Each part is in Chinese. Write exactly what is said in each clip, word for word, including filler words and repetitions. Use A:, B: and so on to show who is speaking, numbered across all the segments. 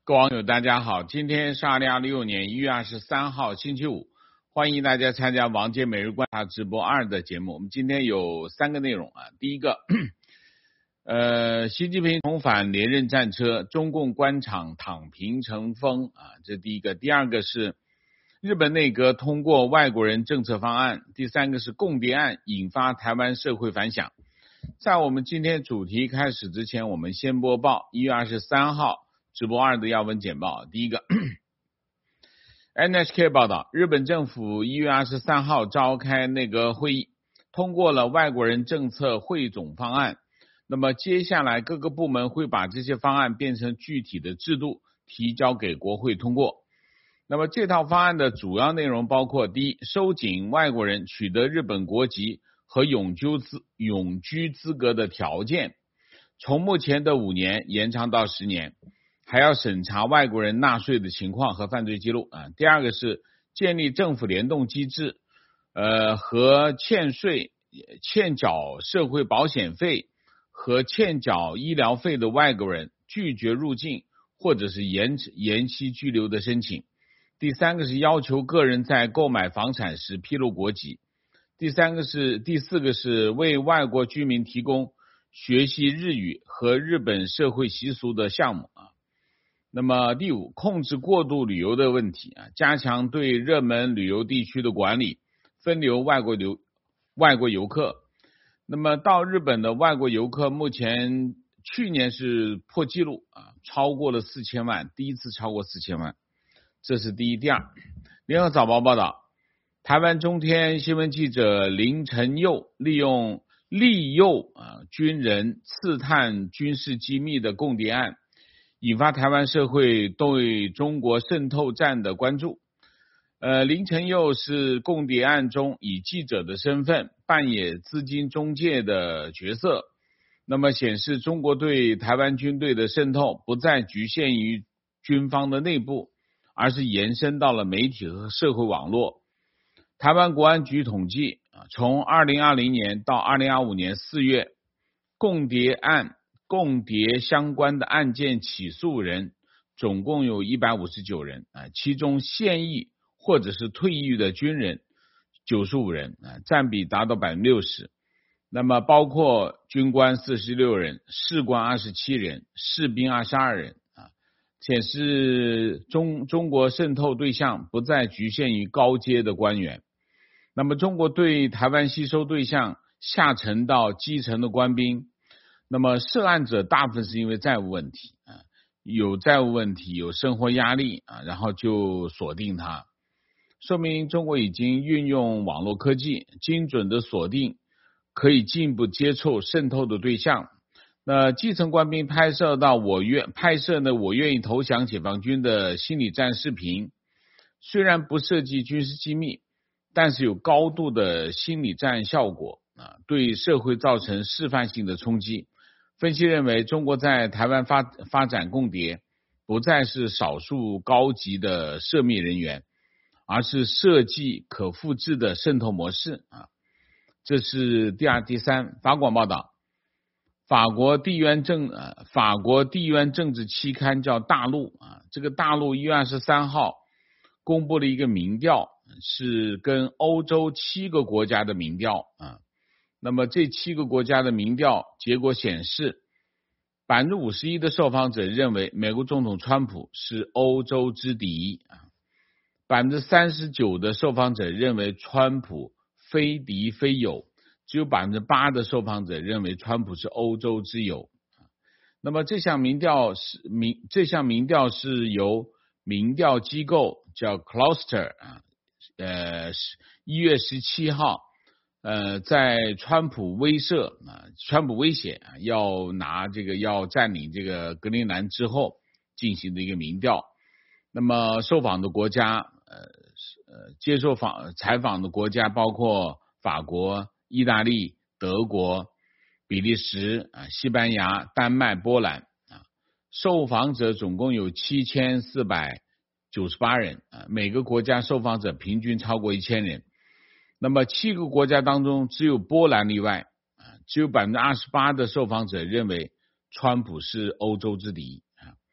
A: 各位网友大家好，今天是二零二六年一月二十三号星期五，欢迎大家参加王杰每日观察直播二的节目。我们今天有三个内容啊，第一个，呃，习近平重返连任战车，中共官场躺平成风啊，这第一个。第二个是日本内阁通过外国人政策方案，第三个是共谍案引发台湾社会反响。在我们今天主题开始之前，我们先播报一月二十三号直播二的要闻简报。第一个 N H K 报道，日本政府一月二十三号召开内阁会议，通过了外国人政策汇总方案。那么接下来各个部门会把这些方案变成具体的制度，提交给国会通过。那么这套方案的主要内容包括：第一，收紧外国人取得日本国籍和永居资永居资格的条件，从目前的五年延长到十年，还要审查外国人纳税的情况和犯罪记录啊。第二个是建立政府联动机制，呃，和欠税、欠缴社会保险费和欠缴医疗费的外国人拒绝入境或者是延延期居留的申请。第三个是要求个人在购买房产时披露国籍。第三个是第四个是为外国居民提供学习日语和日本社会习俗的项目啊。那么第五，控制过度旅游的问题啊，加强对热门旅游地区的管理，分流外国游外国游客。那么到日本的外国游客目前去年是破纪录啊，超过了四千万，第一次超过四千万，这是第一。第二，联合早报报道，台湾中天新闻记者林承佑利用利诱啊军人刺探军事机密的共谍案，引发台湾社会对中国渗透战的关注。呃，林承佑是共谍案中以记者的身份扮演资金中介的角色，那么显示中国对台湾军队的渗透不再局限于军方的内部，而是延伸到了媒体和社会网络。台湾国安局统计，从二零二零年到二零二五年四月，共谍案共谍相关的案件起诉人总共有一百五十九人，其中现役或者是退役的军人九十五人，占比达到 百分之六十。 那么包括军官四十六人，士官二十七人，士兵二十二人，显示中中国渗透对象不再局限于高阶的官员。那么中国对台湾吸收对象下沉到基层的官兵，那么涉案者大部分是因为债务问题啊，有债务问题，有生活压力啊，然后就锁定他，说明中国已经运用网络科技，精准的锁定可以进一步接触渗透的对象。那基层官兵拍摄到我愿拍摄呢我愿意投降解放军的心理战视频，虽然不涉及军事机密，但是有高度的心理战效果啊，对社会造成示范性的冲击。分析认为，中国在台湾发发展共谍，不再是少数高级的涉密人员，而是设计可复制的渗透模式啊。这是第二。第三，法广报道，法国地缘政呃法国地缘政治期刊叫大陆啊，这个大陆一月二十三号公布了一个民调，是跟欧洲七个国家的民调啊。那么这七个国家的民调结果显示， 百分之五十一 的受访者认为美国总统川普是欧洲之敌啊， 百分之三十九 的受访者认为川普非敌非友，只有 百分之八 的受访者认为川普是欧洲之友。那么这项民调是民这项民调是由民调机构叫 Cluster 啊，呃一月十七号呃在川普威慑啊川普威胁啊要拿这个要占领这个格陵兰之后进行的一个民调。那么受访的国家呃呃接受访采访的国家包括法国、意大利、德国、比利时啊、西班牙、丹麦、波兰啊，受访者总共有七千四百九十八人啊，每个国家受访者平均超过一千人。那么七个国家当中只有波兰例外啊，只有 百分之二十八 的受访者认为川普是欧洲之敌啊。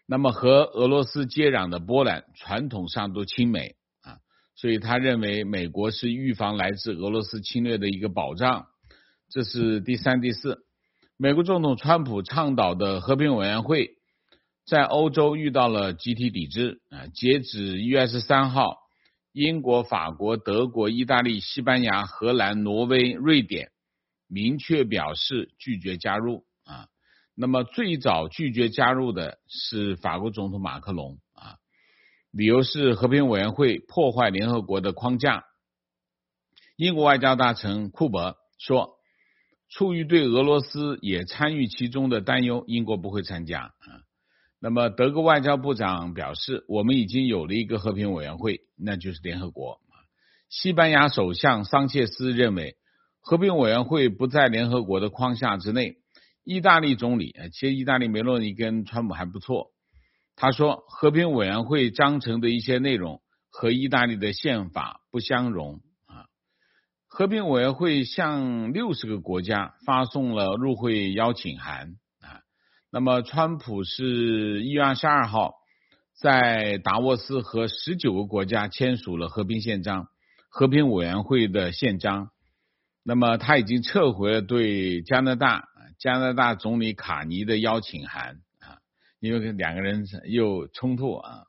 A: 那么和俄罗斯接壤的波兰传统上都亲美啊，所以他认为美国是预防来自俄罗斯侵略的一个保障。这是第三、第四。美国总统川普倡导的和平委员会在欧洲遇到了集体抵制啊，截止一月二十三号，英国、法国、德国、意大利、西班牙、荷兰、挪威、瑞典明确表示拒绝加入啊。那么最早拒绝加入的是法国总统马克龙啊，理由是和平委员会破坏联合国的框架。英国外交大臣库珀说，出于对俄罗斯也参与其中的担忧，英国不会参加啊。那么德国外交部长表示，我们已经有了一个和平委员会，那就是联合国。西班牙首相桑切斯认为和平委员会不在联合国的框架之内。意大利总理，其实意大利梅洛尼跟川普还不错，他说和平委员会章程的一些内容和意大利的宪法不相容啊。和平委员会向六十个国家发送了入会邀请函啊。那么川普是一月二十二号在达沃斯和十九个国家签署了和平宪章，和平委员会的宪章。那么他已经撤回了对加拿大加拿大总理卡尼的邀请函啊，因为两个人又冲突啊。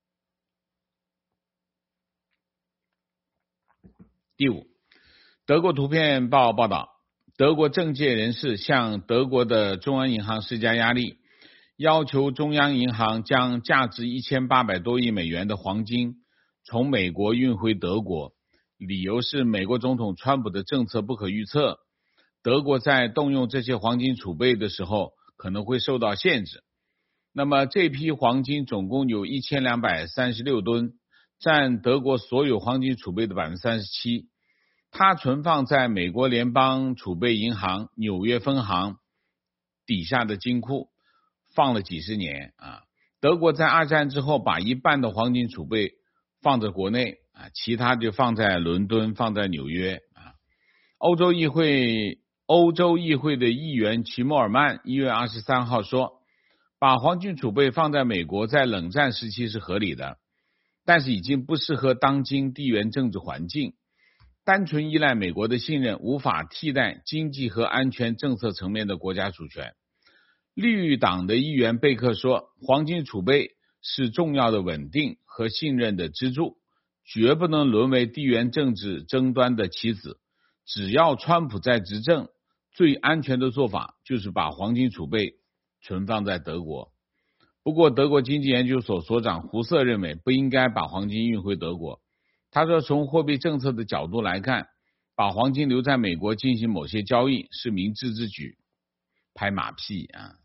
A: 第五，德国图片报报道，德国政界人士向德国的中央银行施加压力，要求中央银行将价值一千八百多亿美元的黄金从美国运回德国，理由是美国总统川普的政策不可预测，德国在动用这些黄金储备的时候可能会受到限制。那么这批黄金总共有一千两百三十六吨，占德国所有黄金储备的 百分之三十七， 它存放在美国联邦储备银行纽约分行底下的金库，放了几十年啊。德国在二战之后把一半的黄金储备放在国内啊，其他就放在伦敦，放在纽约啊。欧洲议会欧洲议会的议员齐默尔曼一月二十三号说，把黄金储备放在美国在冷战时期是合理的，但是已经不适合当今地缘政治环境，单纯依赖美国的信任无法替代经济和安全政策层面的国家主权。绿党的议员贝克说，黄金储备是重要的稳定和信任的支柱，绝不能沦为地缘政治争端的棋子。只要川普在执政，最安全的做法就是把黄金储备存放在德国。不过德国经济研究所所长胡瑟认为不应该把黄金运回德国。他说，从货币政策的角度来看，把黄金留在美国进行某些交易是明智之举。拍马屁啊！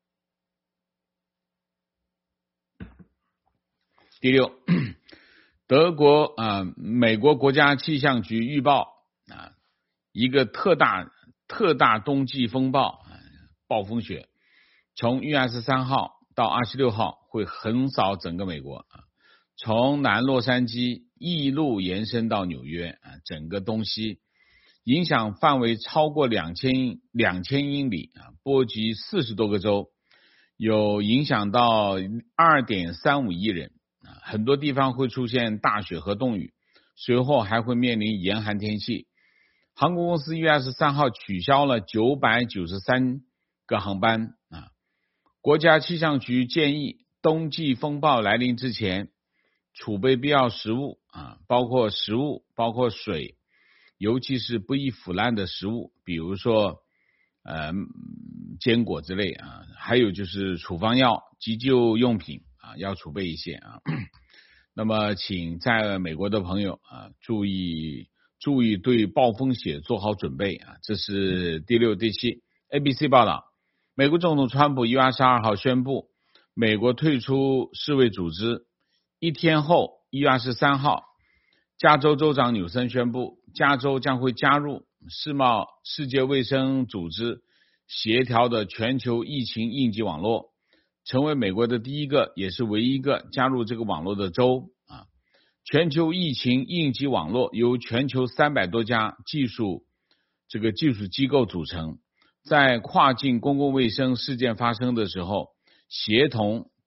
A: 第六，德国啊、呃，美国国家气象局预报啊，一个特大特大冬季风暴、啊、暴风雪，从一月二十三号到二十六号会横扫整个美国啊，从南洛杉矶一路延伸到纽约啊，整个东西影响范围超过两千两千英里啊，波及四十多个州，有影响到 二点三五亿人。很多地方会出现大雪和冻雨，随后还会面临严寒天气。航空公司一月二十三号取消了九百九十三个航班啊。国家气象局建议冬季风暴来临之前储备必要食物啊，包括食物，包括水，尤其是不易腐烂的食物，比如说呃坚果之类啊，还有就是处方药、急救用品啊，要储备一些啊。那么请在美国的朋友啊注意注意对暴风雪做好准备啊。这是第六、第七。 A B C 报道，美国总统川普一月二十二号宣布美国退出世卫组织，一天后一月二十三号加州州长纽森宣布加州将会加入世贸世界卫生组织协调的全球疫情应急网络，成为美国的第一个也是唯一一个加入这个网络的州啊。全球疫情应急网络由全球三百多家技术这个技术机构组成，在跨境公共卫生事件发生的时候，协同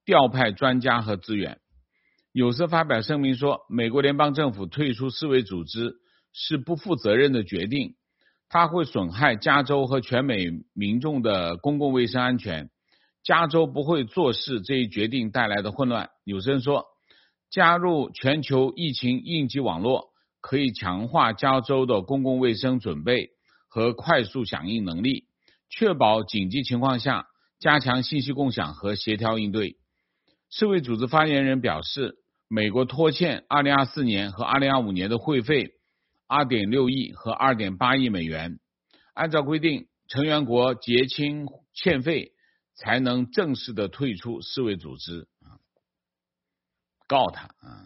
A: 调派专家和资源。有色发表声明说，美国联邦政府退出世卫组织是不负责任的决定，它会损害加州和全美民众的公共卫生安全。加州不会坐视这一决定带来的混乱。有声说，加入全球疫情应急网络可以强化加州的公共卫生准备和快速响应能力，确保紧急情况下加强信息共享和协调应对。世卫组织发言人表示，美国拖欠二零二四年和二零二五年的会费 二点六亿和 二点八亿美元。按照规定，成员国结清欠费才能正式的退出世卫组织。告他啊，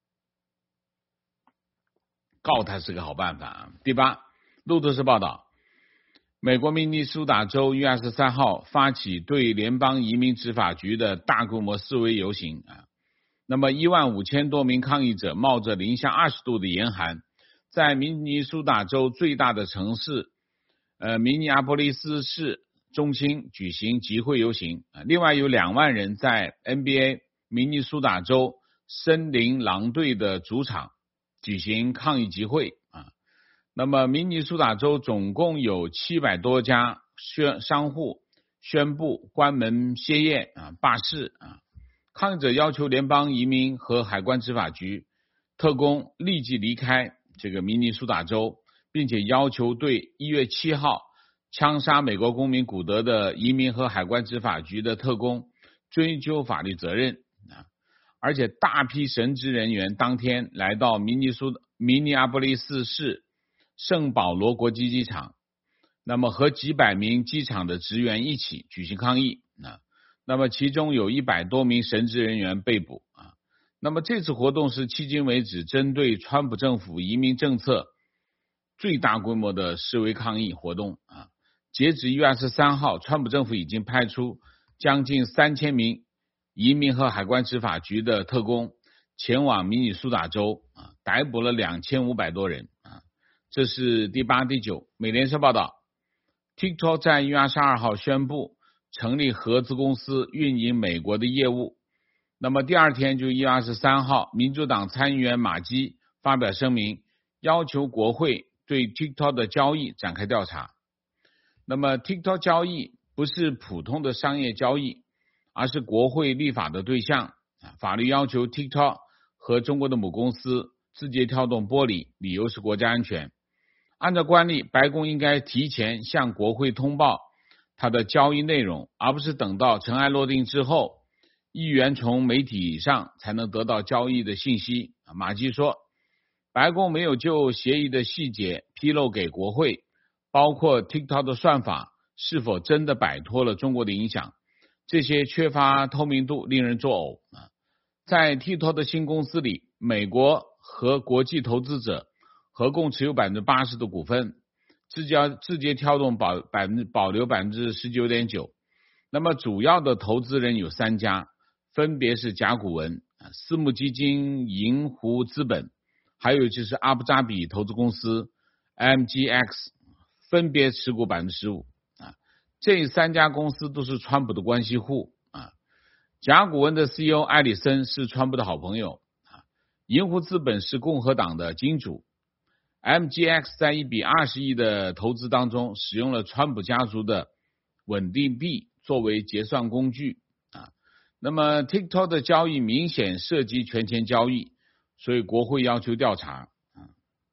A: 告他是个好办法啊。第八，路透社报道，美国明尼苏达州一月二十三号发起对联邦移民执法局的大规模示威游行啊。那么一万五千多名抗议者冒着零下二十度的严寒，在明尼苏达州最大的城市呃明尼阿波利斯市中心举行集会游行。另外有两万人在 N B A 明尼苏达州森林狼队的主场举行抗议集会啊。那么明尼苏达州总共有七百多家宣商户宣布关门歇业啊罢市啊。抗议者要求联邦移民和海关执法局特工立即离开这个明尼苏达州，并且要求对一月七号枪杀美国公民古德的移民和海关执法局的特工追究法律责任啊。而且大批神职人员当天来到明尼苏明尼阿波利斯市圣保罗国际机场，那么和几百名机场的职员一起举行抗议啊。那么其中有一百多名神职人员被捕啊。那么这次活动是迄今为止针对川普政府移民政策最大规模的示威抗议活动啊。截止一月二十三号，川普政府已经派出将近三千名移民和海关执法局的特工前往明尼苏达州啊，逮捕了两千五百多人啊。这是第八、第九。美联社报道 ，TikTok 在一月二十二号宣布成立合资公司运营美国的业务。那么第二天就一月二十三号，民主党参议员马基发表声明，要求国会对 TikTok 的交易展开调查。那么 TikTok 交易不是普通的商业交易，而是国会立法的对象。法律要求 TikTok 和中国的母公司字节跳动剥离，理由是国家安全。按照惯例，白宫应该提前向国会通报它的交易内容，而不是等到尘埃落定之后，议员从媒体上才能得到交易的信息。马基说，白宫没有就协议的细节披露给国会，包括 TikTok 的算法是否真的摆脱了中国的影响，这些缺乏透明度，令人作呕。在 TikTok 的新公司里，美国和国际投资者合共持有 百分之八十 的股份，字节字节跳动保百分之保留 百分之十九点九。 那么主要的投资人有三家，分别是甲骨文、私募基金银湖资本，还有就是阿布扎比投资公司 M G X， 分别持股 百分之十五。 这三家公司都是川普的关系户啊。甲骨文的 C E O 埃里森是川普的好朋友啊。银湖资本是共和党的金主。M G X 在一笔二十亿的投资当中，使用了川普家族的稳定币作为结算工具啊。那么 TikTok 的交易明显涉及权钱交易，所以国会要求调查啊。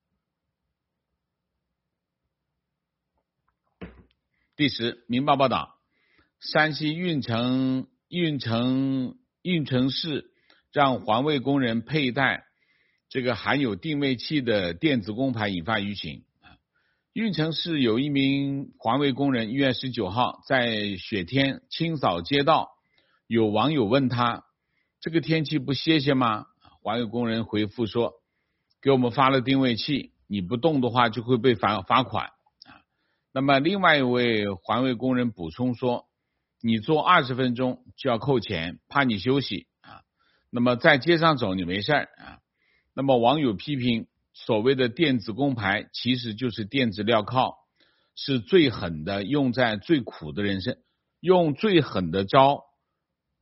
A: 第十，明报报道，山西运城运城运城市让环卫工人佩戴这个含有定位器的电子工牌，引发舆情。运城市有一名环卫工人一月十九号在雪天清扫街道，有网友问他，这个天气不歇歇吗？环卫工人回复说，给我们发了定位器，你不动的话就会被罚罚款。那么另外一位环卫工人补充说，你做二十分钟就要扣钱，怕你休息啊。那么在街上走你没事啊。那么网友批评，所谓的电子工牌其实就是电子镣铐，是最狠的用在最苦的人身，用最狠的招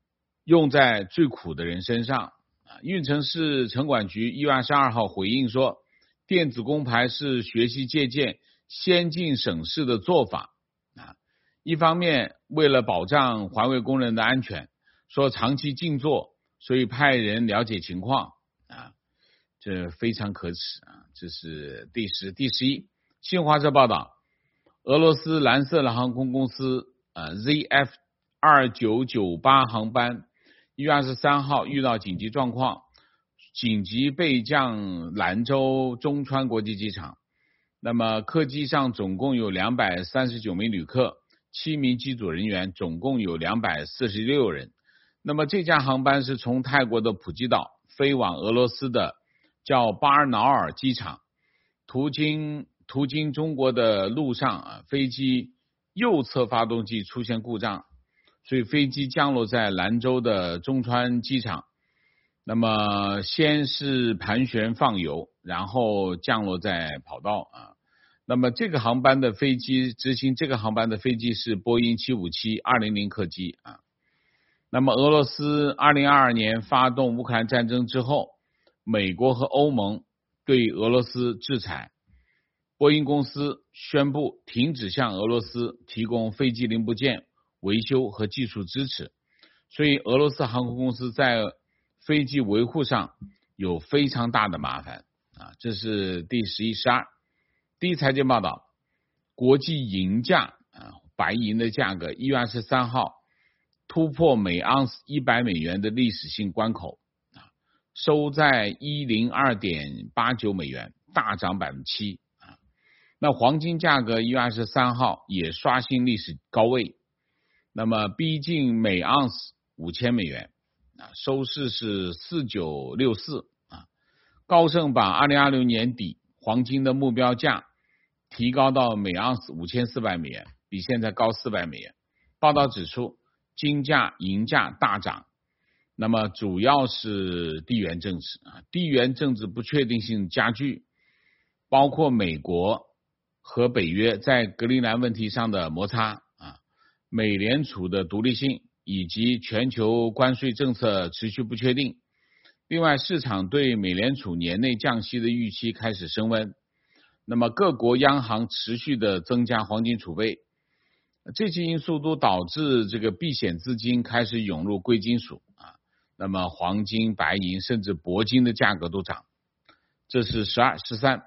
A: 用在最苦的人身上。运城市城管局一月二十二号回应说，电子工牌是学习借鉴先进省市的做法啊。一方面为了保障环卫工人的安全，说长期静坐，所以派人了解情况啊，这非常可耻啊。这是第十、第十一。新华社报道，俄罗斯蓝色航空公司呃 Z F 二九九八航班一月二十三号遇到紧急状况，紧急备降兰州中川国际机场。那么客机上总共有两百三十九名旅客，七名机组人员，总共有两百四十六人。那么这架航班是从泰国的普吉岛飞往俄罗斯的叫巴尔瑙尔机场，途经途经中国的路上啊，飞机右侧发动机出现故障，所以飞机降落在兰州的中川机场。那么先是盘旋放油，然后降落在跑道啊。那么这个航班的飞机执行这个航班的飞机是波音七五七二零零客机啊。那么俄罗斯二零二二年发动乌克兰战争之后，美国和欧盟对俄罗斯制裁，波音公司宣布停止向俄罗斯提供飞机零部件维修和技术支持，所以俄罗斯航空公司在飞机维护上有非常大的麻烦啊。这是第十一、十二。第一财经报道，国际银价啊，白银的价格一月二十三号突破每盎司一百美元的历史性关口啊，收在一百零二点八九美元，大涨百分之七啊。那黄金价格一月二十三号也刷新历史高位，那么逼近每盎司五千美元啊，收市是四千九百六十四啊。高盛把二零二六年底黄金的目标价提高到每盎司五千四百美元，比现在高四百美元。报道指出，金价、银价大涨，那么主要是地缘政治啊，地缘政治不确定性加剧，包括美国和北约在格陵兰问题上的摩擦啊，美联储的独立性以及全球关税政策持续不确定。另外，市场对美联储年内降息的预期开始升温，那么各国央行持续的增加黄金储备，这些因素都导致这个避险资金开始涌入贵金属啊，那么黄金、白银甚至铂金的价格都涨。这是十二、十三。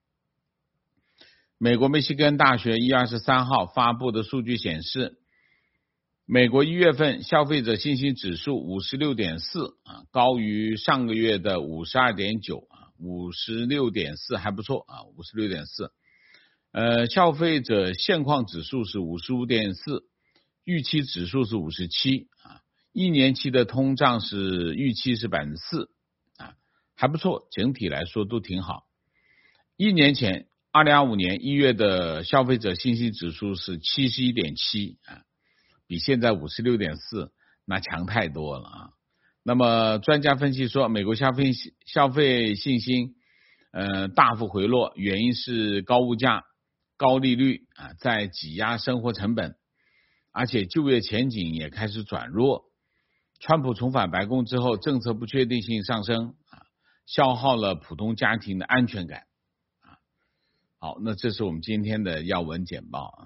A: 美国密西根大学一月二十三号发布的数据显示，美国一月份消费者信心指数 五十六点四 啊，高于上个月的 五十二点九 啊 ,五十六点四 还不错啊 ,五十六点四。呃，消费者现况指数是 五十五点四， 预期指数是五十七啊，一年期的通胀是预期是 百分之四 啊，还不错，整体来说都挺好。一年前二零二五年一月的消费者信心指数是 七十一点七 啊，比现在 五十六点四 那强太多了啊。那么专家分析说，美国消费消费信心呃大幅回落，原因是高物价、高利率啊在挤压生活成本，而且就业前景也开始转弱。川普重返白宫之后，政策不确定性上升啊，消耗了普通家庭的安全感啊。好，那这是我们今天的要闻简报啊。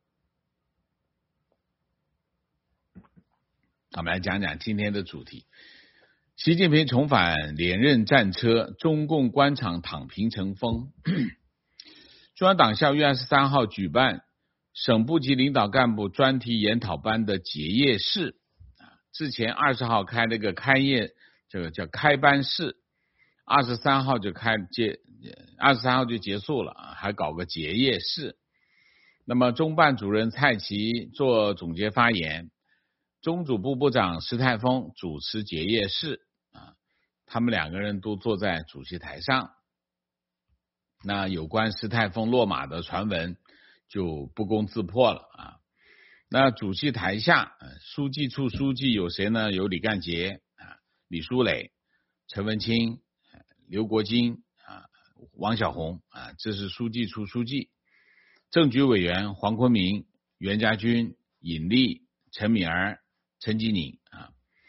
A: 我们来讲讲今天的主题。习近平重返连任战车，中共官场躺平成风。中央党校一月二十三号举办省部级领导干部专题研讨班的结业式，之前二十号开了个开业，这个叫开班式，二十三号就开结，二十三号就结束了啊，还搞个结业式。那么中办主任蔡奇做总结发言，中组部部长石泰峰主持结业式啊，他们两个人都坐在主席台上。那有关石泰峰落马的传闻就不攻自破了啊。那主席台下书记处书记有谁呢？有李干杰啊、李书磊、陈文清、刘国金啊、王小红啊，这是书记处书记。政局委员黄坤明、袁家军、尹力、陈敏儿、陈吉宁啊。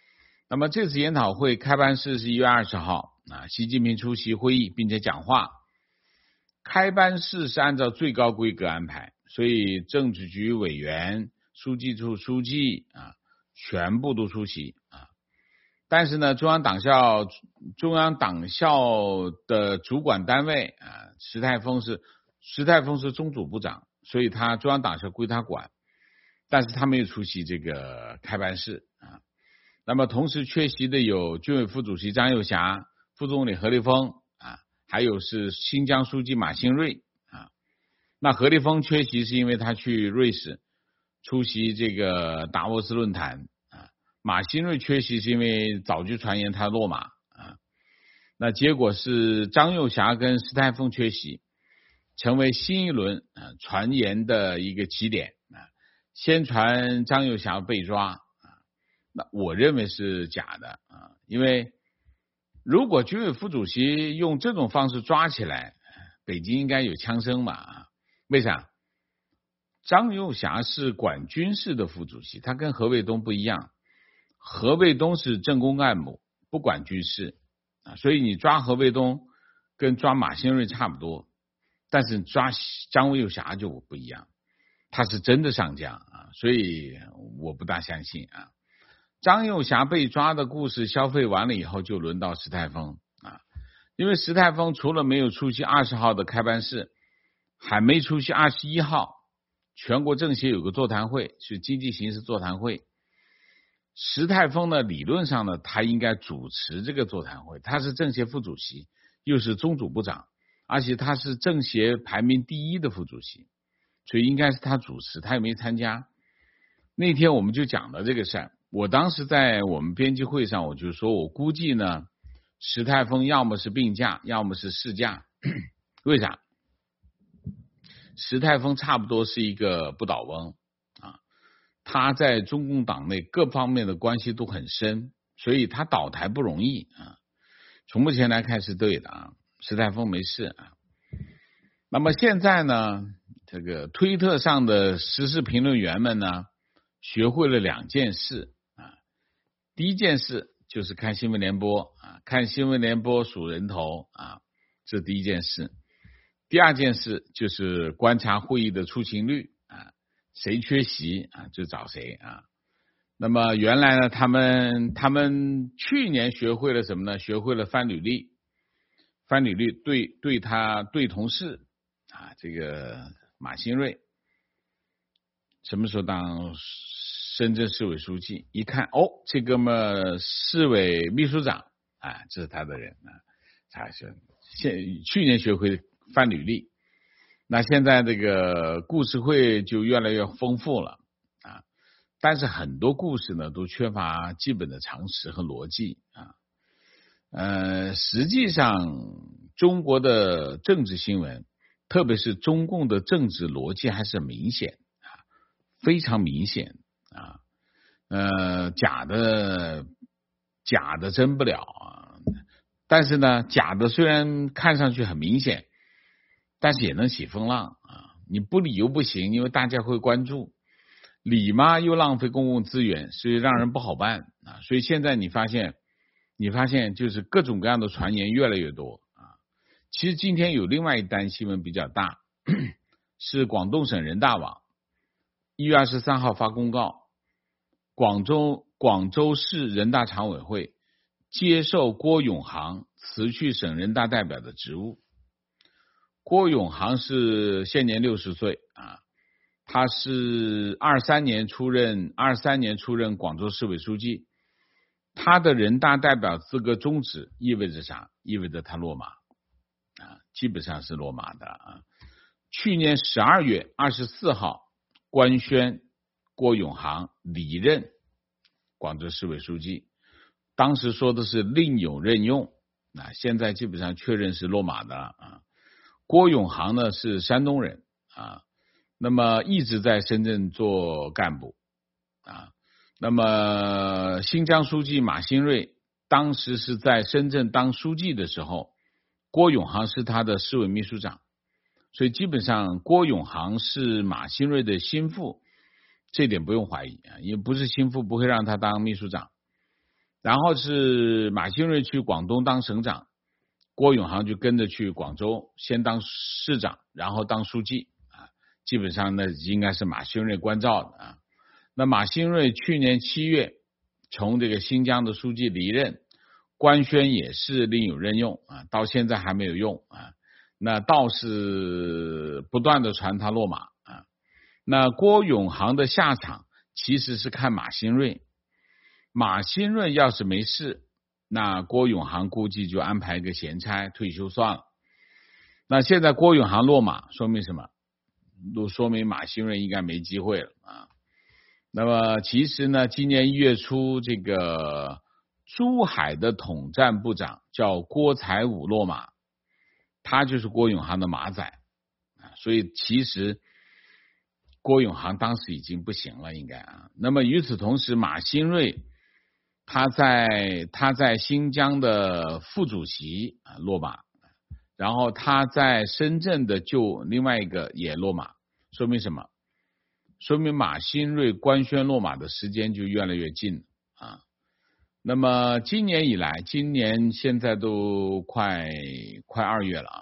A: 那么这次研讨会开办式是一月二十号啊，习近平出席会议并且讲话。开班式是按照最高规格安排，所以政治局委员、书记处书记啊，全部都出席啊。但是呢，中央党校中央党校的主管单位啊，石泰峰是石泰峰是中组部长，所以他中央党校归他管，但是他没有出席这个开班式啊。那么同时缺席的有军委副主席张又侠、副总理何立峰啊，还有是新疆书记马兴瑞啊。那何立峰缺席是因为他去瑞士出席这个达沃斯论坛啊，马兴瑞缺席是因为早就传言他落马啊。那结果是张又侠跟石泰峰缺席，成为新一轮啊传言的一个起点啊。先传张又侠被抓。那我认为是假的啊，因为如果军委副主席用这种方式抓起来，北京应该有枪声嘛啊？为啥？张又侠是管军事的副主席，他跟何卫东不一样，何卫东是政工干部，不管军事啊，所以你抓何卫东跟抓马兴瑞差不多，但是抓张又侠就不一样，他是真的上将啊，所以我不大相信啊。张又侠被抓的故事消费完了以后，就轮到石泰峰啊，因为石泰峰除了没有出席二十号的开班式，还没出席二十一号全国政协有个座谈会，是经济形势座谈会。石泰峰呢，理论上呢，他应该主持这个座谈会，他是政协副主席，又是中组部长，而且他是政协排名第一的副主席，所以应该是他主持，他也没参加。那天我们就讲了这个事儿。我当时在我们编辑会上，我就说，我估计呢，石泰峰要么是病假，要么是事假。为啥？石泰峰差不多是一个不倒翁啊，他在中共党内各方面的关系都很深，所以他倒台不容易啊。从目前来看是对的啊，石泰峰没事啊。那么现在呢，这个推特上的时事评论员们呢，学会了两件事。第一件事就是看新闻联播啊，看新闻联播数人头啊，这是第一件事。第二件事就是观察会议的出勤率啊，谁缺席啊就找谁啊。那么原来呢，他们他们去年学会了什么呢？学会了翻履历，翻履历对对他对同事啊，这个马兴瑞什么时候当深圳市委书记，一看哦，这哥们市委秘书长啊，这是他的人啊。他是现去年学会翻履历，那现在这个故事会就越来越丰富了啊。但是很多故事呢，都缺乏基本的常识和逻辑啊。呃，实际上中国的政治新闻，特别是中共的政治逻辑还是明显啊，非常明显。啊，呃，假的假的真不了啊，但是呢，假的虽然看上去很明显，但是也能起风浪啊。你不理又不行，因为大家会关注；理嘛又浪费公共资源，所以让人不好办啊。所以现在你发现，你发现就是各种各样的传言越来越多啊。其实今天有另外一单新闻比较大，是广东省人大网一月二十三号发公告。广州广州市人大常委会接受郭永航辞去省人大代表的职务。郭永航是现年六十岁啊，他是二三年出任二三年出任广州市委书记。他的人大代表资格终止，意味着啥？意味着他落马啊，基本上是落马的啊。去年十二月二十四号官宣郭永航离任广州市委书记，当时说的是另有任用，啊，现在基本上确认是落马的啊。郭永航呢是山东人啊，那么一直在深圳做干部啊。那么新疆书记马兴瑞当时是在深圳当书记的时候，郭永航是他的市委秘书长，所以基本上郭永航是马兴瑞的心腹，这点不用怀疑啊，也不是心腹不会让他当秘书长。 然后是马兴瑞去广东当省长，郭永航就跟着去广州，先当市长，然后当书记啊，基本上呢应该是马兴瑞关照的啊。那马兴瑞去年七月从这个新疆的书记离任，官宣也是另有任用啊，到现在还没有用啊。那倒是不断的传他落马啊。那郭永航的下场其实是看马兴瑞，马兴瑞要是没事，那郭永航估计就安排一个闲差退休算了。那现在郭永航落马，说明什么？都说明马兴瑞应该没机会了啊。那么其实呢，今年一月初，这个珠海的统战部长叫郭才武落马，他就是郭永航的马仔啊，所以其实郭永航当时已经不行了，应该啊。那么与此同时，马兴瑞他在他在新疆的副主席啊落马，然后他在深圳的就另外一个也落马，说明什么？说明马兴瑞官宣落马的时间就越来越近啊。那么今年以来，今年现在都快快二月了啊，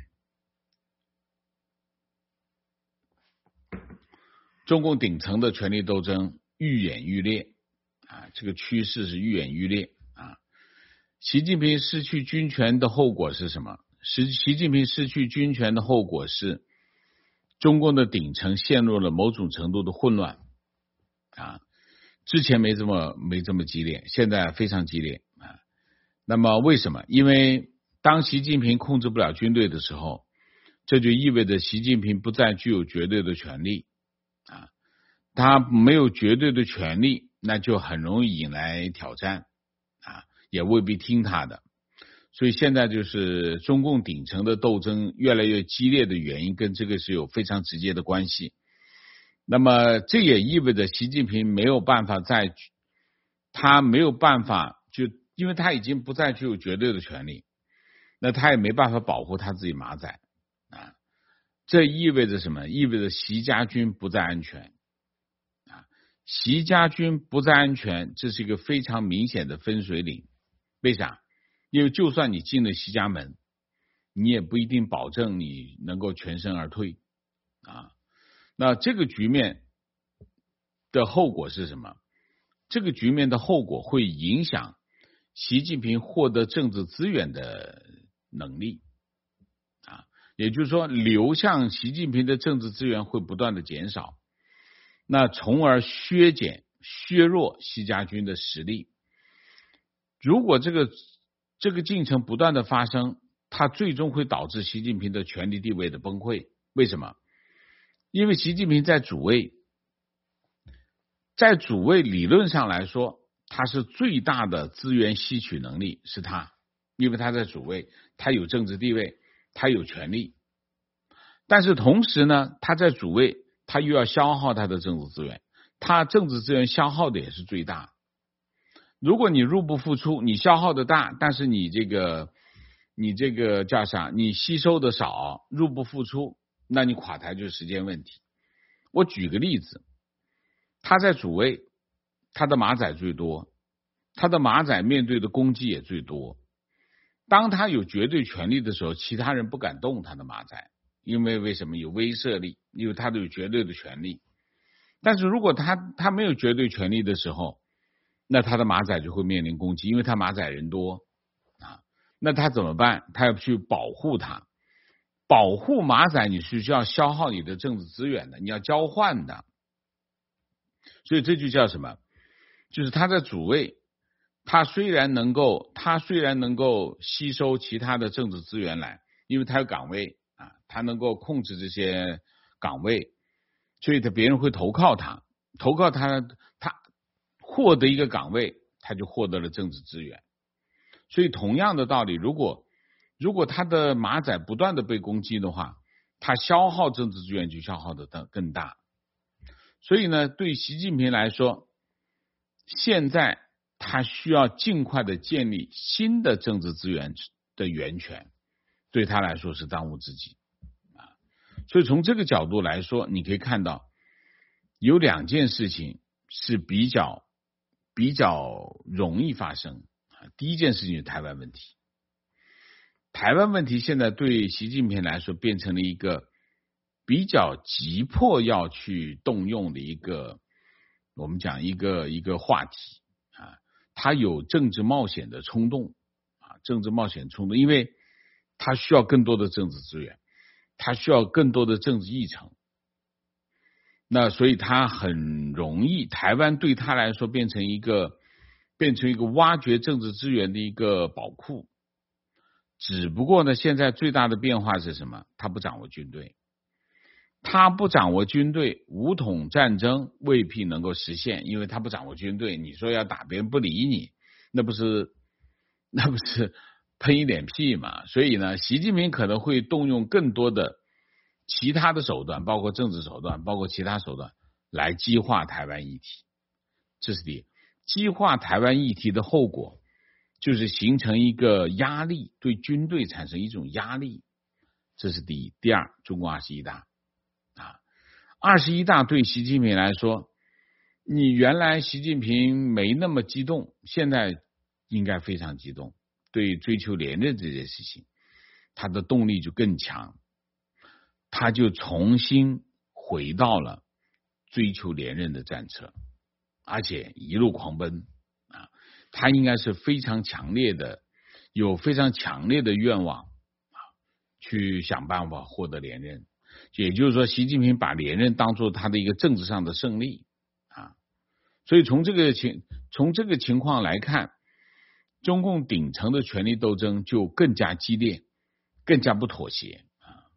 A: 中共顶层的权力斗争愈演愈烈啊，这个趋势是愈演愈烈啊。习近平失去军权的后果是什么？习习近平失去军权的后果是中共的顶层陷入了某种程度的混乱啊，之前没这么没这么激烈，现在非常激烈啊。那么为什么？因为当习近平控制不了军队的时候，这就意味着习近平不再具有绝对的权利啊，他没有绝对的权利，那就很容易引来挑战啊，也未必听他的。所以现在就是中共顶层的斗争越来越激烈的原因，跟这个是有非常直接的关系。那么这也意味着习近平没有办法再，他没有办法就，因为他已经不再具有绝对的权利，那他也没办法保护他自己马仔啊。这意味着什么？意味着习家军不再安全啊！习家军不再安全，这是一个非常明显的分水岭。为啥？因为就算你进了习家门，你也不一定保证你能够全身而退啊。那这个局面的后果是什么？这个局面的后果会影响习近平获得政治资源的能力啊，也就是说，流向习近平的政治资源会不断的减少，那从而削减、削弱习家军的实力。如果这个这个进程不断的发生，它最终会导致习近平的权力地位的崩溃。为什么？因为习近平在主位，在主位理论上来说，他是最大的资源吸取能力是他，因为他在主位，他有政治地位，他有权利。但是同时呢，他在主位，他又要消耗他的政治资源，他政治资源消耗的也是最大。如果你入不敷出，你消耗的大，但是你这个你这个叫啥？你吸收的少，入不敷出，那你垮台就是时间问题。我举个例子，他在主位，他的马仔最多，他的马仔面对的攻击也最多。当他有绝对权力的时候，其他人不敢动他的马仔，因为为什么？有威慑力，因为他有绝对的权力。但是如果他他没有绝对权力的时候，那他的马仔就会面临攻击，因为他马仔人多啊，那他怎么办？他要去保护他，保护马仔，你是需要消耗你的政治资源的，你要交换的，所以这就叫什么？就是他在主位，他虽然能够，他虽然能够吸收其他的政治资源来，因为他有岗位啊，他能够控制这些岗位，所以他别人会投靠他，投靠他，他获得一个岗位，他就获得了政治资源。所以同样的道理，如果如果他的马仔不断的被攻击的话，他消耗政治资源就消耗的更大。所以呢，对习近平来说，现在他需要尽快的建立新的政治资源的源泉，对他来说是当务之急啊。所以从这个角度来说，你可以看到有两件事情是比较比较容易发生。第一件事情是台湾问题，台湾问题现在对习近平来说变成了一个比较急迫要去动用的一个，我们讲一个一个话题啊，他有政治冒险的冲动啊，政治冒险冲动，因为他需要更多的政治资源，他需要更多的政治议程，那所以他很容易，台湾对他来说变成一个变成一个挖掘政治资源的一个宝库。只不过呢，现在最大的变化是什么？他不掌握军队。他不掌握军队，武统战争未必能够实现，因为他不掌握军队，你说要打别人不理你，那不是那不是喷一脸屁嘛？所以呢，习近平可能会动用更多的其他的手段，包括政治手段，包括其他手段来激化台湾议题。这是第一，激化台湾议题的后果就是形成一个压力，对军队产生一种压力，这是第一。第二，中共二十一大。啊，二十一大对习近平来说，你原来习近平没那么激动，现在应该非常激动，对追求连任这件事情，他的动力就更强，他就重新回到了追求连任的战车，而且一路狂奔啊，他应该是非常强烈的，有非常强烈的愿望啊，去想办法获得连任。也就是说，习近平把连任当作他的一个政治上的胜利啊，所以从这个情从这个情况来看，中共顶层的权力斗争就更加激烈，更加不妥协啊。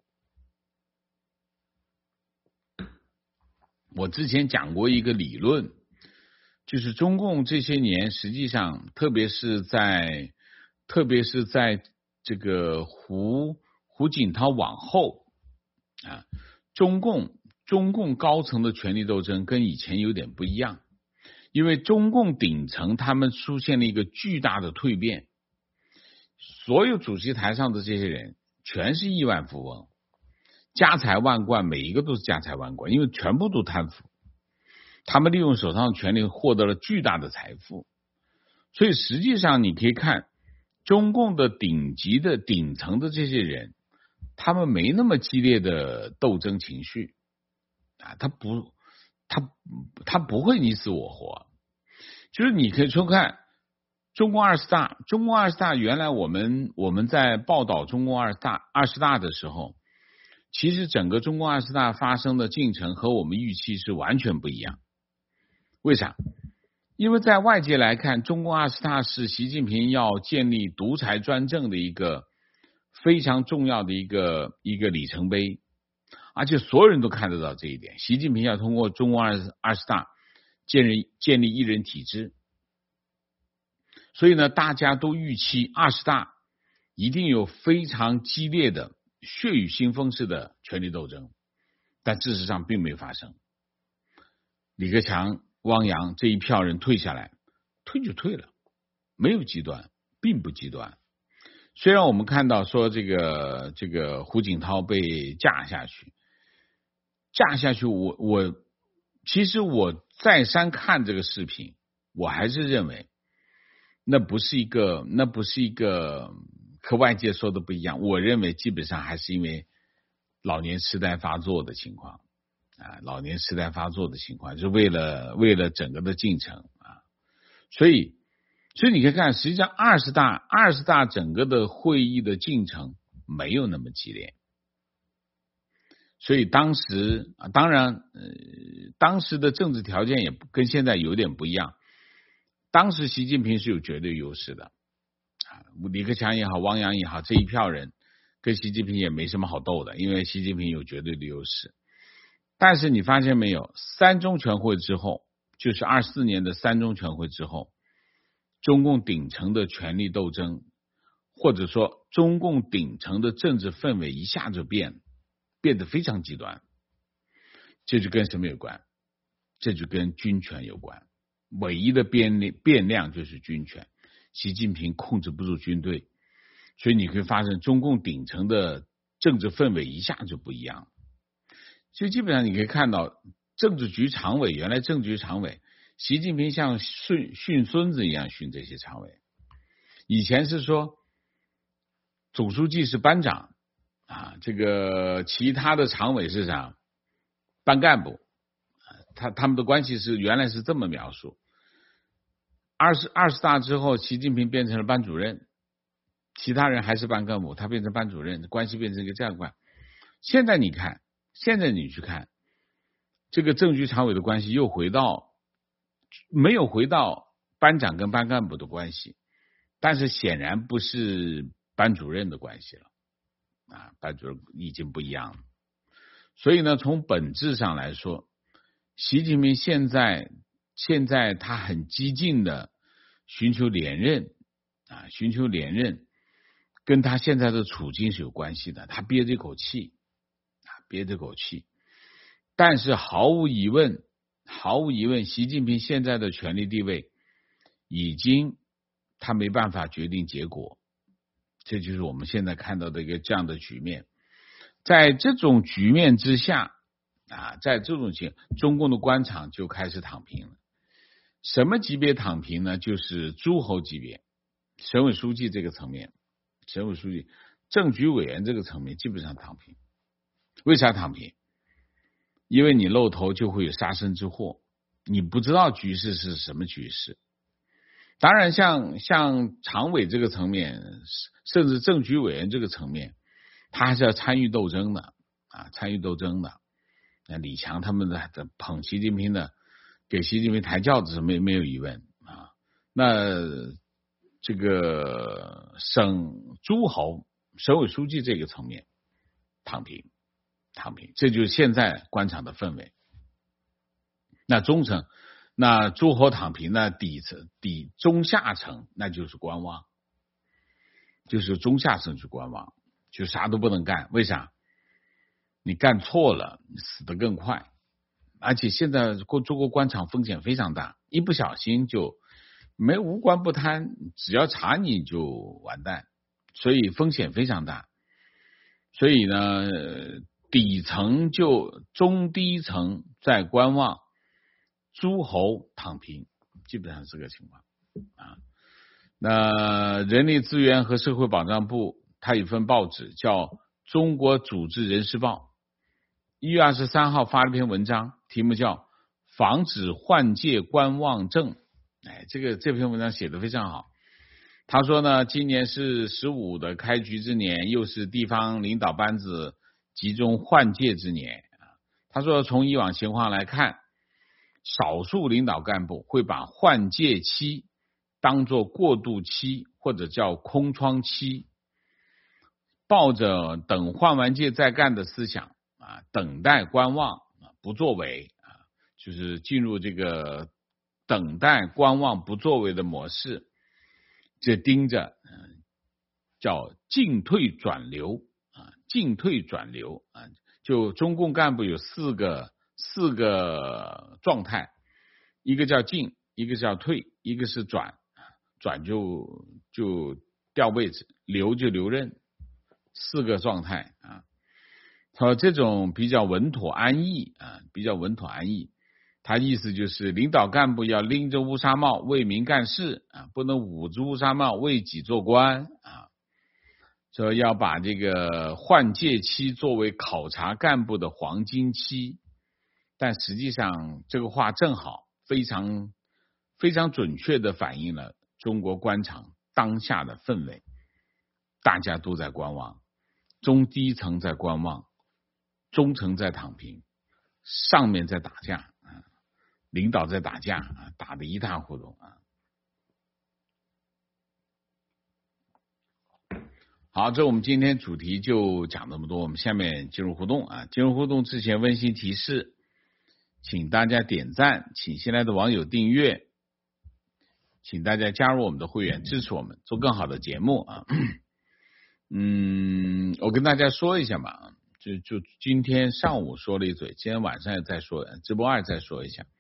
A: 我之前讲过一个理论，就是中共这些年实际上，特别是在特别是在这个胡胡锦涛往后。啊，中共中共高层的权力斗争跟以前有点不一样，因为中共顶层他们出现了一个巨大的蜕变，所有主席台上的这些人全是亿万富翁，家财万贯，每一个都是家财万贯，因为全部都贪腐，他们利用手上的权力获得了巨大的财富，所以实际上你可以看中共的顶级的顶层的这些人，他们没那么激烈的斗争情绪啊，他不，他他不会你死我活。就是你可以说看中共二十大，中共二十大原来我们我们在报道中共二十大二十大的时候，其实整个中共二十大发生的进程和我们预期是完全不一样。为啥？因为在外界来看，中共二十大是习近平要建立独裁专政的一个非常重要的一个一个里程碑，而且所有人都看得到这一点。习近平要通过中共二十二十大建立建立一人体制，所以呢，大家都预期二十大一定有非常激烈的血雨腥风式的权力斗争，但事实上并没有发生。李克强、汪洋这一票人退下来，退就退了，没有极端，并不极端。虽然我们看到说这个这个胡锦涛被架下去，架下去我，我我其实我再三看这个视频，我还是认为那不是一个那不是一个和外界说的不一样。我认为基本上还是因为老年痴呆发作的情况啊，老年痴呆发作的情况，是为了为了整个的进程啊，所以。所以你可以看，实际上二十大二十大整个的会议的进程没有那么激烈，所以当时啊，当然呃，当时的政治条件也跟现在有点不一样。当时习近平是有绝对优势的啊，李克强也好，汪洋也好，这一票人跟习近平也没什么好斗的，因为习近平有绝对的优势。但是你发现没有，三中全会之后，就是二四年的三中全会之后。中共顶层的权力斗争，或者说中共顶层的政治氛围一下就变，变得非常极端。这就跟什么有关？这就跟军权有关。唯一的变变量就是军权。习近平控制不住军队，所以你可以发现中共顶层的政治氛围一下就不一样。所以基本上你可以看到，政治局常委原来政治局常委。 习近平像训训孙子一样训这些常委。以前是说总书记是班长啊，这个其他的常委是啥？班干部。他他们的关系是原来是这么描述。二十二十大之后，习近平变成了班主任，其他人还是班干部，他变成班主任，关系变成一个这样的关系。现在你看，现在你去看这个政局常委的关系，又回到没有回到班长跟班干部的关系，但是显然不是班主任的关系了啊，班主任已经不一样了。所以呢，从本质上来说，习近平现在现在他很激进的寻求连任啊，寻求连任，跟他现在的处境是有关系的。他憋着一口气啊，憋着口气。但是毫无疑问，毫无疑问，习近平现在的权力地位已经他没办法决定结果，这就是我们现在看到的一个这样的局面。在这种局面之下啊，在这种情况，中共的官场就开始躺平了。什么级别躺平呢？就是诸侯级别，省委书记这个层面，省委书记、政局委员这个层面基本上躺平。为啥躺平？因为你露头就会有杀身之祸，你不知道局势是什么局势。当然像像常委这个层面，甚至政局委员这个层面，他还是要参与斗争的啊，参与斗争的。那李强他们的捧习近平的，给习近平抬轿子是没没有疑问啊。那这个省诸侯、省委书记这个层面躺平，躺平，这就是现在官场的氛围。那中层，那诸侯躺平呢，底层、底中下层那就是观望，就是中下层去观望，就啥都不能干。为啥？你干错了，你死得更快。而且现在中国官场风险非常大，一不小心就没无官不贪，只要查你就完蛋，所以风险非常大。所以呢，底层就中低层在观望，诸侯躺平，基本上是这个情况啊。那人力资源和社会保障部它有份报纸叫《中国组织人事报》，一月二十三号发了篇文章，题目叫《防止换届观望症》。哎，这个这篇文章写得非常好。他说呢，今年是十五的开局之年，又是地方领导班子集中换届之年。他说，从以往情况来看，少数领导干部会把换届期当作过渡期或者叫空窗期，抱着等换完届再干的思想啊，等待观望，不作为啊，就是进入这个等待观望不作为的模式，这盯着嗯，叫进退转流啊，进退转流啊，就中共干部有四个四个状态，一个叫进，一个叫退，一个是转，转就就调位置，留就留任，四个状态啊。他这种比较稳妥安逸啊，比较稳妥安逸。他意思就是领导干部要拎着乌纱帽为民干事啊，不能捂着乌纱帽为己做官啊。说要把这个换届期作为考察干部的黄金期，但实际上这个话正好非常非常准确的反映了中国官场当下的氛围，大家都在观望，中低层在观望，中层在躺平，上面在打架啊，领导在打架啊，打得一塌糊涂啊。好，这我们今天主题就讲这么多，我们下面进入互动啊。进入互动之前温馨提示，请大家点赞，请新来的网友订阅，请大家加入我们的会员，支持我们做更好的节目啊。嗯，我跟大家说一下嘛，就就今天上午说了一嘴，今天晚上也再说，直播二再说一下。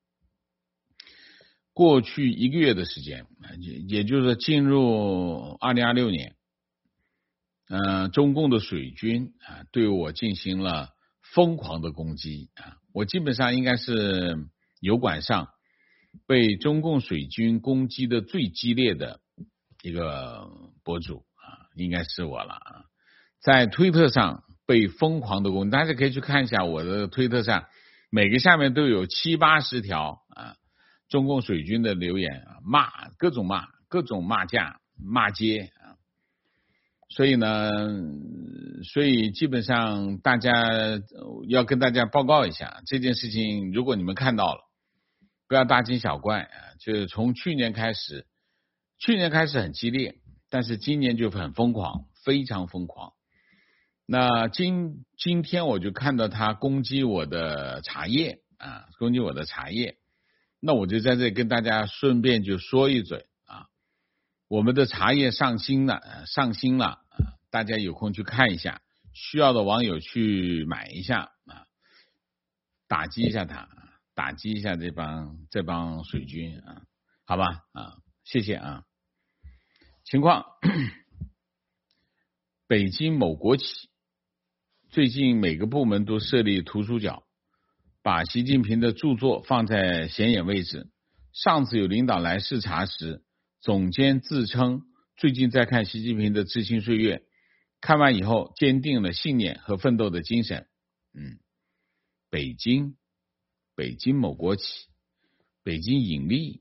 A: 过去一个月的时间，也就是进入二零二六年，呃，中共的水军啊对我进行了疯狂的攻击啊，我基本上应该是油管上被中共水军攻击的最激烈的一个博主啊，应该是我了啊，在推特上被疯狂的攻击，大家可以去看一下我的推特上，每个下面都有七八十条啊，中共水军的留言啊，骂各种骂，各种骂架骂街啊，所以呢，所以基本上大家要跟大家报告一下这件事情，如果你们看到了，不要大惊小怪啊！就是从去年开始，去年开始很激烈，但是今年就很疯狂，非常疯狂。那今今天我就看到他攻击我的茶叶啊，攻击我的茶叶，那我就在这里跟大家顺便就说一嘴啊，我们的茶叶上新了，上新了，大家有空去看一下，需要的网友去买一下啊，打击一下他。打击一下这帮这帮水军啊，好吧啊，谢谢啊。情况，北京某国企最近每个部门都设立图书角，把习近平的著作放在显眼位置。上次有领导来视察时，总监自称最近在看习近平的《知青岁月》，看完以后坚定了信念和奋斗的精神。嗯，北京。北京某国企，北京引力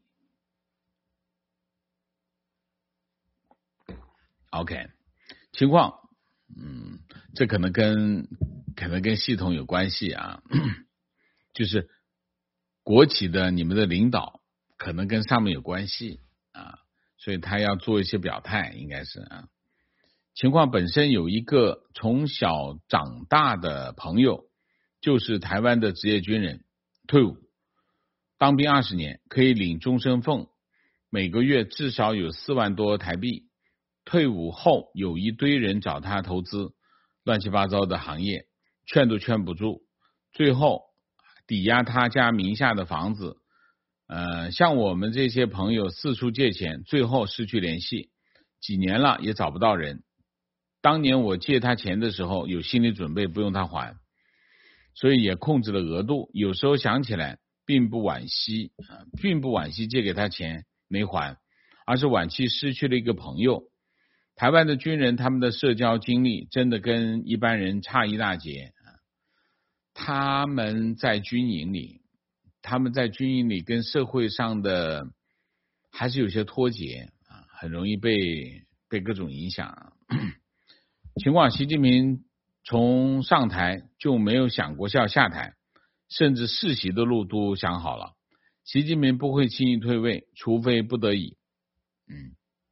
A: ，OK， 情况，嗯，这可能跟可能跟系统有关系啊，就是国企的你们的领导可能跟上面有关系啊，所以他要做一些表态，应该是啊。情况本身有一个从小长大的朋友，就是台湾的职业军人。退伍当兵二十年，可以领终身俸，每个月至少有四万多台币。退伍后有一堆人找他投资，乱七八糟的行业，劝都劝不住，最后抵押他家名下的房子。呃，像我们这些朋友四处借钱，最后失去联系，几年了也找不到人。当年我借他钱的时候，有心理准备不用他还。所以也控制了额度，有时候想起来并不惋惜，并不惋惜借给他钱没还，而是惋惜失去了一个朋友。台湾的军人他们的社交经历真的跟一般人差一大截，他们在军营里，他们在军营里跟社会上的还是有些脱节，很容易被被各种影响。情况，习近平从上台就没有想过要下台，甚至世袭的路都想好了。习近平不会轻易退位，除非不得已。嗯，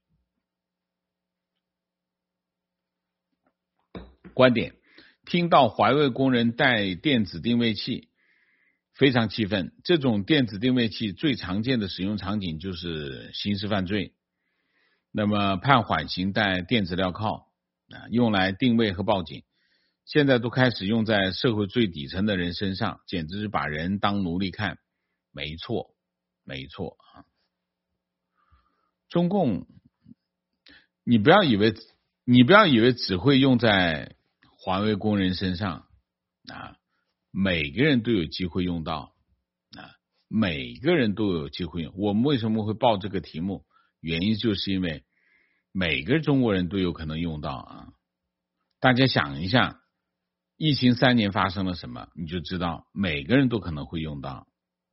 A: 观点：听到环卫工人带电子定位器，非常气愤。这种电子定位器最常见的使用场景就是刑事犯罪，那么判缓刑带电子镣铐，用来定位和报警。现在都开始用在社会最底层的人身上，简直是把人当奴隶看。没错，没错啊！中共，你不要以为你不要以为只会用在环卫工人身上啊，每个人都有机会用到啊，每个人都有机会用。我们为什么会报这个题目？原因就是因为每个中国人都有可能用到啊。大家想一下。疫情三年发生了什么，你就知道每个人都可能会用到。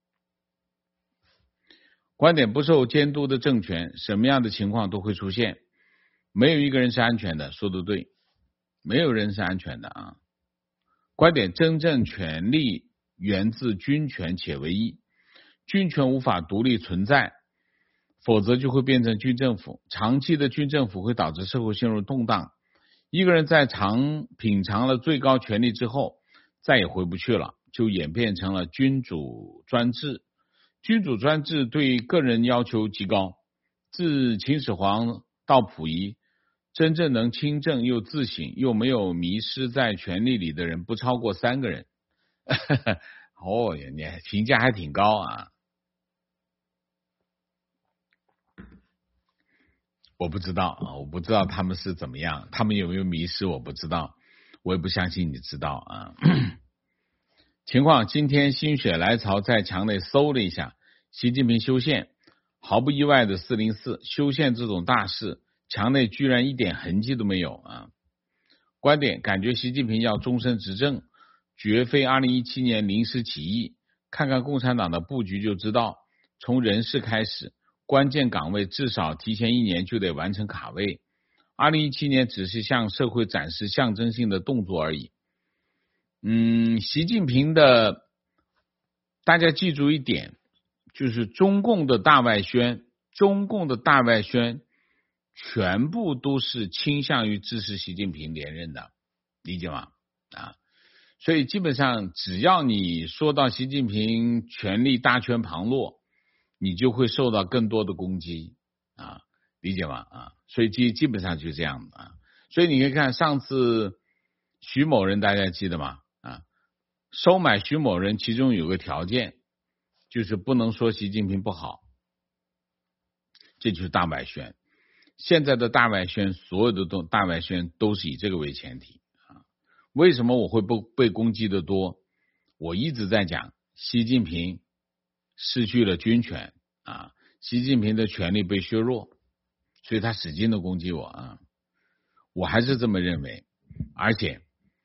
A: 观点不受监督的政权，什么样的情况都会出现。没有一个人是安全的，说得对，没有人是安全的啊。观点：真正权力源自军权且唯一，军权无法独立存在，否则就会变成军政府。长期的军政府会导致社会陷入动荡。一个人在尝品尝了最高权力之后，再也回不去了，就演变成了君主专制。君主专制对个人要求极高，自秦始皇到溥仪，真正能清正又自省又没有迷失在权力里的人不超过三个人。哦，你评价还挺高啊。我不知道啊，我不知道他们是怎么样，他们有没有迷失我不知道，我也不相信你知道啊。情况：今天心血来潮在墙内搜了一下， 习近平修宪，毫不意外的四零四修宪这种大事，墙内居然一点痕迹都没有啊！观点感觉习近平要终身执政，绝非二零一七年临时起意。看看共产党的布局就知道，从人事开始，关键岗位至少提前一年就得完成卡位。二零一七年只是向社会展示象征性的动作而已。嗯，习近平的，大家记住一点，就是中共的大外宣，中共的大外宣全部都是倾向于支持习近平连任的，理解吗？啊，所以基本上只要你说到习近平权力大权旁落，你就会受到更多的攻击啊，理解吗？啊，所以基基本上就这样啊。所以你可以看上次徐某人，大家记得吗？啊，收买徐某人，其中有个条件，就是不能说习近平不好，这就是大外宣。现在的大外宣，所有的都大外宣都是以这个为前提啊。为什么我会不被攻击的多？我一直在讲，习近平失去了军权啊，习近平的权力被削弱，所以他使劲的攻击我啊。我还是这么认为，而且，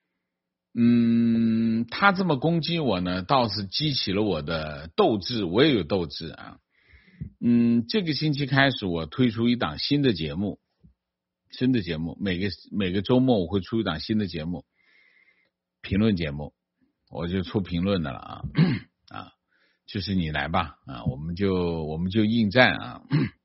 A: 嗯，他这么攻击我呢，倒是激起了我的斗志，我也有斗志啊。嗯，这个星期开始，我推出一档新的节目，新的节目，每个每个周末我会出一档新的节目，评论节目，我就出评论的了啊啊，就是你来吧啊，我们就我们就应战啊。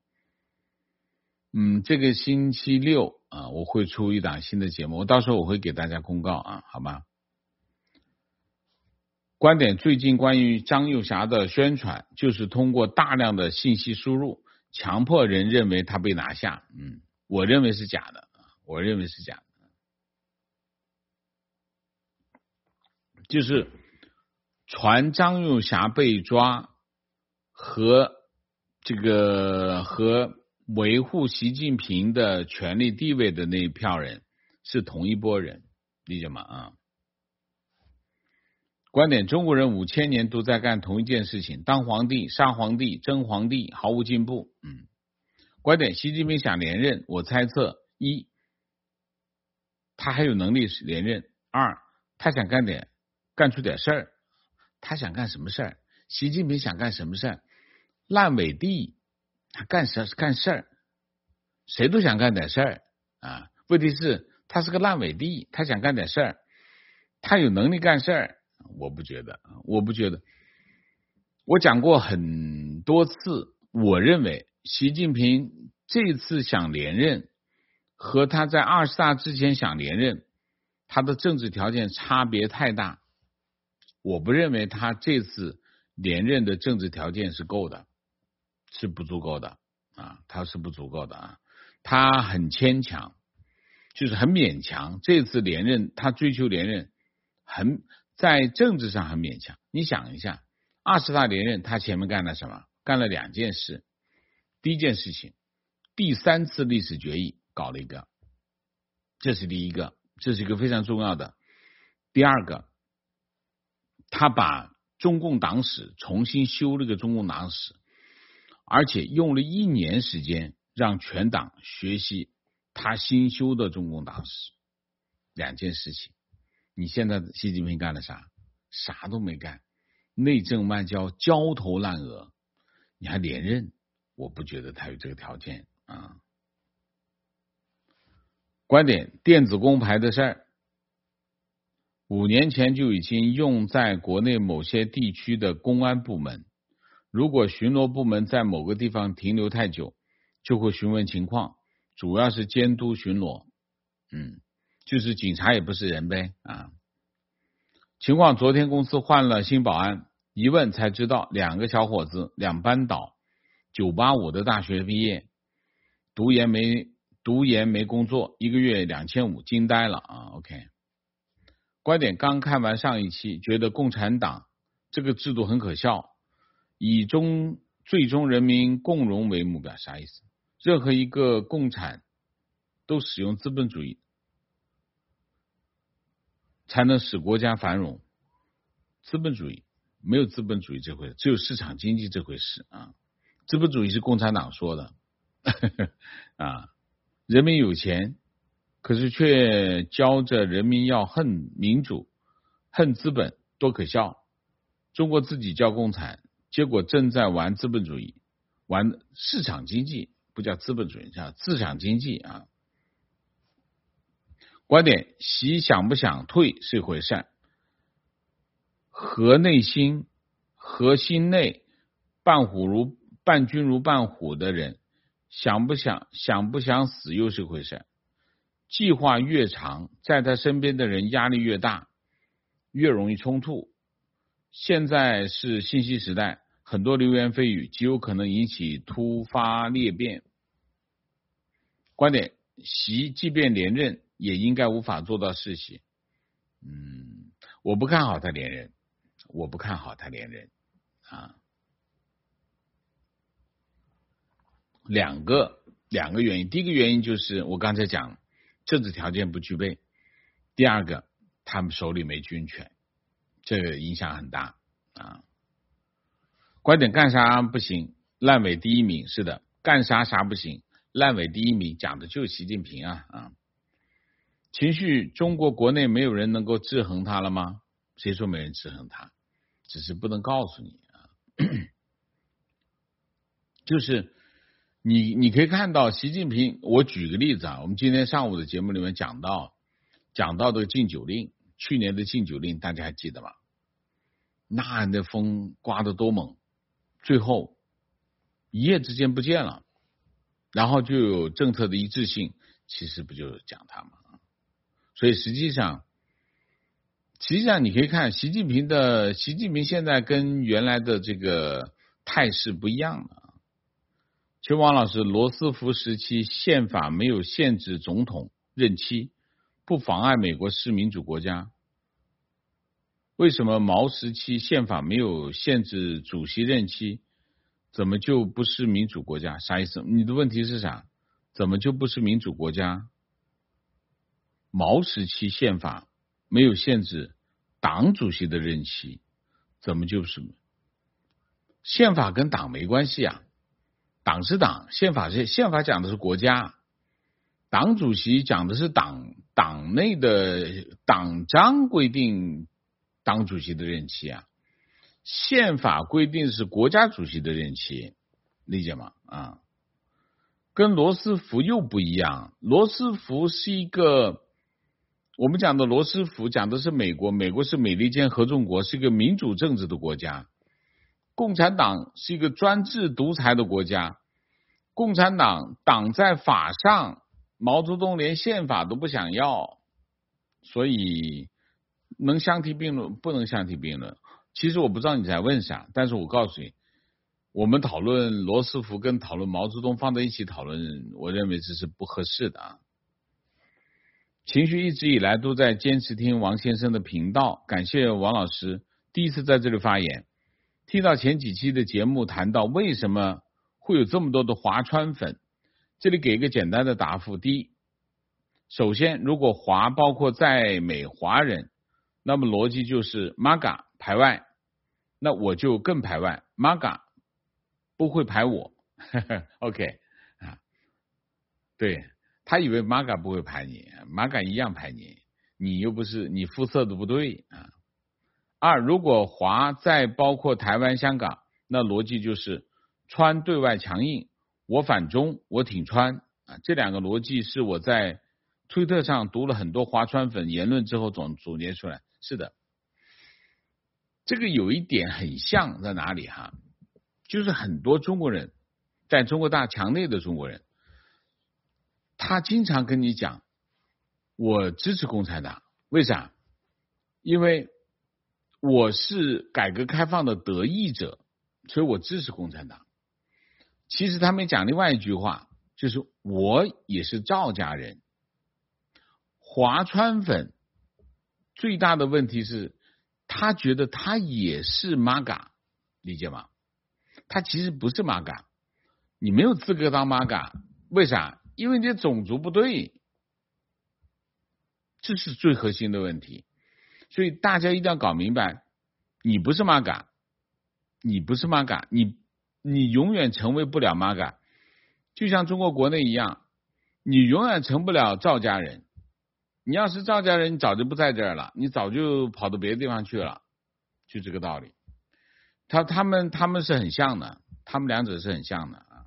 A: 嗯，这个星期六啊，我会出一档新的节目，我到时候我会给大家公告啊，好吧？观点最近关于张幼霞的宣传，就是通过大量的信息输入，强迫人认为他被拿下。嗯，我认为是假的，我认为是假的，就是传张幼霞被抓和这个和维护习近平的权力地位的那一票人是同一波人，理解吗？啊。观点：中国人五千年都在干同一件事情，当皇帝、杀皇帝、争皇帝，毫无进步。嗯，观点：习近平想连任，我猜测一，他还有能力连任；二，他想干点干出点事儿。他想干什么事儿？习近平想干什么事儿？烂尾地，他干事干事儿，谁都想干点事儿啊。问题是，他是个烂尾地，他想干点事儿，他有能力干事儿。我不觉得，我不觉得。我讲过很多次，我认为习近平这次想连任和他在二十大之前想连任，他的政治条件差别太大。我不认为他这次连任的政治条件是够的，是不足够的啊，他是不足够的啊，他很牵强，就是很勉强。这次连任，他追求连任，很。在政治上很勉强。你想一下，二十大连任，他前面干了什么？干了两件事。第一件事情，第三次历史决议搞了一个，这是第一个，这是一个非常重要的。第二个，他把中共党史重新修了个中共党史，而且用了一年时间让全党学习他新修的中共党史。两件事情。你现在习近平干了啥？啥都没干，内政外交焦头烂额，你还连任？我不觉得他有这个条件啊。观点：电子工牌的事儿，五年前就已经用在国内某些地区的公安部门，如果巡逻部门在某个地方停留太久，就会询问情况，主要是监督巡逻。嗯。就是警察也不是人呗啊！情况：昨天公司换了新保安，一问才知道，两个小伙子，两班倒，九八五的大学毕业，读研没读研没工作，一个月两千五，惊呆了啊 ！OK， 观点：刚看完上一期，觉得共产党这个制度很可笑，以中最终人民共荣为目标，啥意思？任何一个共产都使用资本主义。才能使国家繁荣，资本主义没有资本主义这回事，只有市场经济这回事啊。资本主义是共产党说的啊，人民有钱，可是却教着人民要恨民主、恨资本，多可笑！中国自己叫共产，结果正在玩资本主义，玩市场经济，不叫资本主义，叫市场经济啊。观点：习想不想退是一回事，和内心、和心内伴虎如伴君如伴虎的人，想不想想不想死又是一回事。计划越长，在他身边的人压力越大，越容易冲突。现在是信息时代，很多流言蜚语极有可能引起突发裂变。观点：习即便连任，也应该无法做到世袭。嗯，我不看好他连任，我不看好他连任啊。两个两个原因，第一个原因就是我刚才讲，政治条件不具备；第二个，他们手里没军权，这个影响很大啊。观点：干啥不行，烂尾第一名。是的，干啥啥不行，烂尾第一名，讲的就是习近平啊啊。情绪，中国国内没有人能够制衡他了吗？谁说没人制衡他？只是不能告诉你啊。就是你你可以看到习近平，我举个例子啊，我们今天上午的节目里面讲到讲到的禁酒令，去年的禁酒令大家还记得吗？那那风刮得多猛，最后一夜之间不见了，然后就有政策的一致性，其实不就是讲他吗？所以实际上实际上你可以看习近平的习近平现在跟原来的这个态势不一样了。请问王老师，罗斯福时期宪法没有限制总统任期，不妨碍美国是民主国家，为什么毛时期宪法没有限制主席任期，怎么就不是民主国家？啥意思？你的问题是啥？怎么就不是民主国家？毛时期宪法没有限制党主席的任期，怎么就是宪法跟党没关系啊？党是党，宪法是宪法讲的是国家，党主席讲的是党党内的党章规定党主席的任期啊，宪法规定是国家主席的任期，理解吗？啊，跟罗斯福又不一样，罗斯福是一个。我们讲的罗斯福讲的是美国，美国是美利坚合众国，是一个民主政治的国家。共产党是一个专制独裁的国家。共产党党在法上，毛泽东连宪法都不想要，所以能相提并论？不能相提并论。其实我不知道你在问啥，但是我告诉你，我们讨论罗斯福跟讨论毛泽东放在一起讨论，我认为这是不合适的啊。情绪一直以来都在坚持听王先生的频道，感谢王老师第一次在这里发言。听到前几期的节目谈到为什么会有这么多的华川粉，这里给一个简单的答复。第一，首先如果华包括在美华人，那么逻辑就是 M A G A 排外，那我就更排外， M A G A 不会排我OK 啊，对，他以为 M A G A 不会排你， M A G A 一样排你，你又不是你肤色都不对啊。二，如果华再包括台湾香港，那逻辑就是川对外强硬，我反中，我挺川啊。这两个逻辑是我在推特上读了很多华川粉言论之后总总结出来。是的，这个有一点很像在哪里哈？就是很多中国人在中国大墙内的中国人，他经常跟你讲我支持共产党，为啥？因为我是改革开放的得益者，所以我支持共产党。其实他们讲另外一句话，就是我也是赵家人。华川粉最大的问题是他觉得他也是 M A G A， 理解吗？他其实不是 M A G A， 你没有资格当 M A G A， 为啥？因为你的种族不对，这是最核心的问题。所以大家一定要搞明白，你不是 M A G A， 你不是玛嘎，你你永远成为不了玛嘎，就像中国国内一样，你永远成不了赵家人。你要是赵家人，你早就不在这儿了，你早就跑到别的地方去了，就这个道理。他他们他们是很像的，他们两者是很像的啊。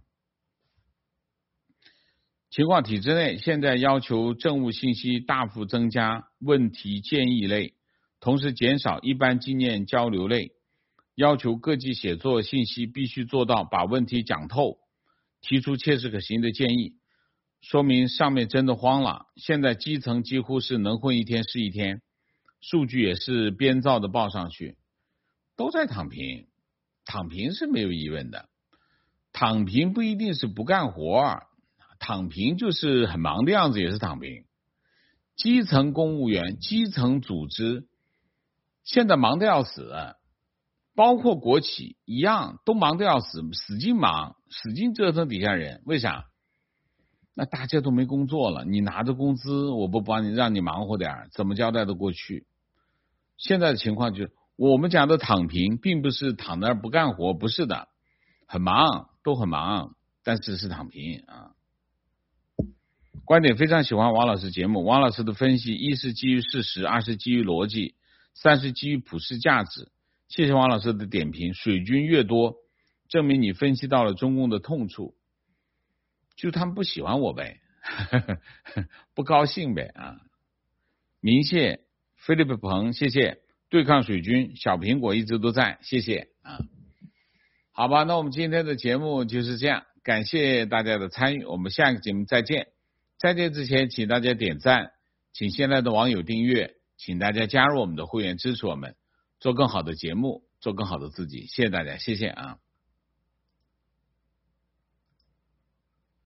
A: 情况体制内现在要求政务信息大幅增加问题建议类，同时减少一般经验交流类，要求各级写作信息必须做到把问题讲透，提出切实可行的建议。说明上面真的慌了，现在基层几乎是能混一天是一天，数据也是编造的报上去，都在躺平。躺平是没有疑问的，躺平不一定是不干活，躺平就是很忙的样子也是躺平。基层公务员、基层组织现在忙得要死，包括国企一样都忙得要死，使劲忙，使劲折腾底下人。为啥？那大家都没工作了，你拿着工资，我不帮你让你忙活点，怎么交代得过去？现在的情况就是，我们讲的躺平，并不是躺那儿不干活，不是的，很忙，都很忙，但是是躺平啊。观点非常喜欢王老师节目，王老师的分析，一是基于事实，二是基于逻辑，三是基于普世价值。谢谢王老师的点评，水军越多，证明你分析到了中共的痛处。就他们不喜欢我呗，不高兴呗啊！明谢菲利普鹏，谢谢对抗水军，小苹果一直都在，谢谢啊！好吧，那我们今天的节目就是这样，感谢大家的参与，我们下一个节目再见。再见之前，请大家点赞，请现在的网友订阅，请大家加入我们的会员，支持我们做更好的节目，做更好的自己，谢谢大家，谢谢啊！